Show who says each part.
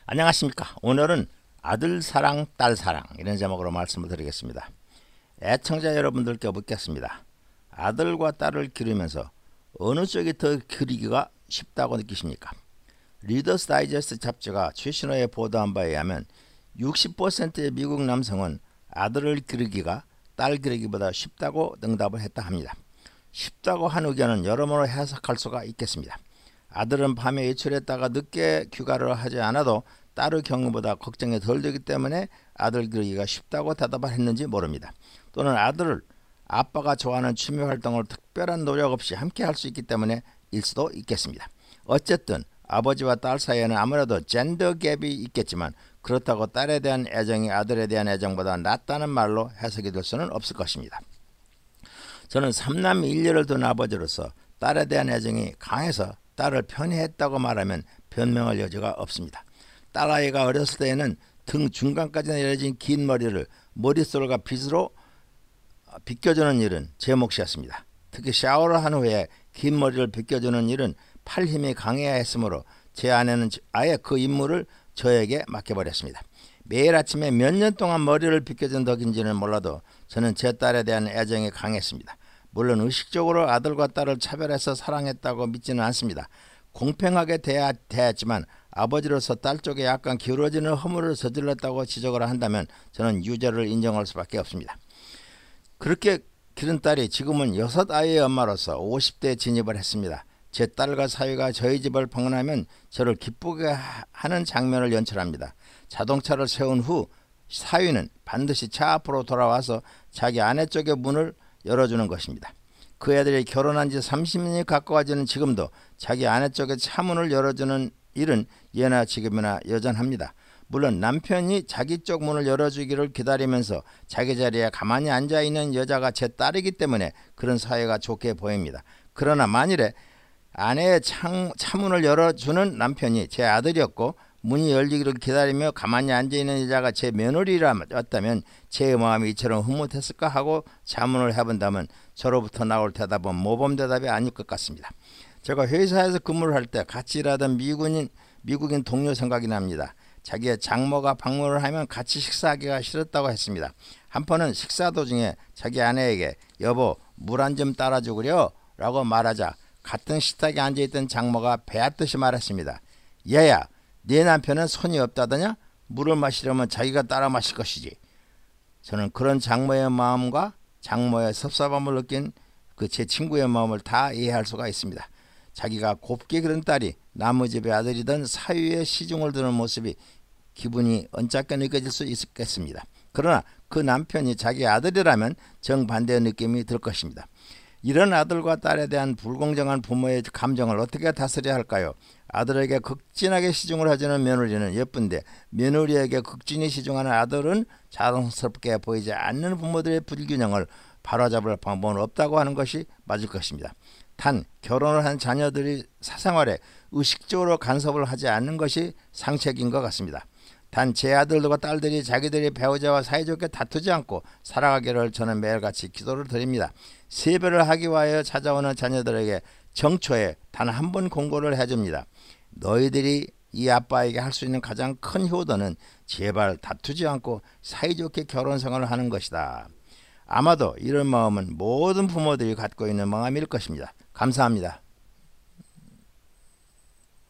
Speaker 1: 안녕하십니까. 오늘은 아들 사랑, 딸 사랑 이런 제목으로 말씀을 드리겠습니다. 애청자 여러분들께 묻겠습니다. 아들과 딸을 기르면서 어느 쪽이 더 기르기가 쉽다고 느끼십니까? 리더스 다이제스트 잡지가 최신 호에 보도한 바에 의하면 60%의 미국 남성은 아들을 기르기가 딸 기르기보다 쉽다고 응답을 했다 합니다. 쉽다고 한 의견은 여러모로 해석할 수가 있겠습니다. 아들은 밤에 외출했다가 늦게 귀가를 하지 않아도 딸의 경우보다 걱정이 덜 되기 때문에 아들 기르기가 쉽다고 대답을 했는지 모릅니다. 또는 아들을 아빠가 좋아하는 취미 활동을 특별한 노력 없이 함께 할 수 있기 때문에 일 수도 있겠습니다. 어쨌든 아버지와 딸 사이에는 아무래도 젠더 갭이 있겠지만 그렇다고 딸에 대한 애정이 아들에 대한 애정보다 낫다는 말로 해석이 될 수는 없을 것입니다. 저는 3남 1녀를 둔 아버지로서 딸에 대한 애정이 강해서 딸을 편애했다고 말하면 변명할 여지가 없습니다. 딸아이가 어렸을 때에는 등 중간까지 내려진 긴 머리를 머릿솔과 빗으로 빗겨주는 일은 제 몫이었습니다. 특히 샤워를 한 후에 긴 머리를 빗겨주는 일은 팔 힘이 강해야 했으므로 제 아내는 아예 그 임무를 저에게 맡겨버렸습니다. 매일 아침에 몇 년 동안 머리를 빗겨준 덕인지는 몰라도 저는 제 딸에 대한 애정이 강했습니다. 물론 의식적으로 아들과 딸을 차별해서 사랑했다고 믿지는 않습니다. 공평하게 대했지만 아버지로서 딸 쪽에 약간 기울어지는 허물을 저질렀다고 지적을 한다면 저는 유죄를 인정할 수밖에 없습니다. 그렇게 기른 딸이 지금은 6아이의 엄마로서 50대에 진입을 했습니다. 제 딸과 사위가 저희 집을 방문하면 저를 기쁘게 하는 장면을 연출합니다. 자동차를 세운 후 사위는 반드시 차 앞으로 돌아와서 자기 아내 쪽의 문을 열어주는 것입니다. 그 애들이 결혼한 지 30년이 가까워지는 지금도 자기 아내 쪽의 차문을 열어주는 일은 예나 지금이나 여전합니다. 물론 남편이 자기 쪽 문을 열어주기를 기다리면서 자기 자리에 가만히 앉아있는 여자가 제 딸이기 때문에 그런 사이가 좋게 보입니다. 그러나 만일에 아내의 차문을 열어주는 남편이 제 아들이었고 문이 열리기를 기다리며 가만히 앉아있는 여자가 제 며느리라였다면 제 마음이 이처럼 흐뭇했을까 하고 자문을 해본다면 저로부터 나올 대답은 모범 대답이 아닐 것 같습니다. 제가 회사에서 근무를 할 때 같이 일하던 미국인 동료 생각이 납니다. 자기의 장모가 방문을 하면 같이 식사하기가 싫었다고 했습니다. 한편은 식사 도중에 자기 아내에게 여보 물 한 점 따라주구려 라고 말하자 같은 식탁에 앉아있던 장모가 배앗듯이 말했습니다. 얘야 네 남편은 손이 없다더냐? 물을 마시려면 자기가 따라 마실 것이지. 저는 그런 장모의 마음과 장모의 섭섭함을 느낀 그 제 친구의 마음을 다 이해할 수가 있습니다. 자기가 곱게 기른 딸이 남의 집의 아들이던 사위의 시중을 드는 모습이 기분이 언짢게 느껴질 수 있겠습니다. 그러나 그 남편이 자기 아들이라면 정반대의 느낌이 들 것입니다. 이런 아들과 딸에 대한 불공정한 부모의 감정을 어떻게 다스려야 할까요? 아들에게 극진하게 시중을 해주는 며느리는 예쁜데 며느리에게 극진히 시중하는 아들은 자랑스럽게 보이지 않는 부모들의 불균형을 바로잡을 방법은 없다고 하는 것이 맞을 것입니다. 단 결혼을 한 자녀들이 사생활에 의식적으로 간섭을 하지 않는 것이 상책인 것 같습니다. 단 제 아들들과 딸들이 자기들의 배우자와 사이좋게 다투지 않고 살아가기를 저는 매일같이 기도를 드립니다. 세배를 하기 위하여 찾아오는 자녀들에게 정초에 단 한 번 공고를 해줍니다. 너희들이 이 아빠에게 할 수 있는 가장 큰 효도는 제발 다투지 않고 사이좋게 결혼 생활을 하는 것이다. 아마도 이런 마음은 모든 부모들이 갖고 있는 마음일 것입니다. 감사합니다.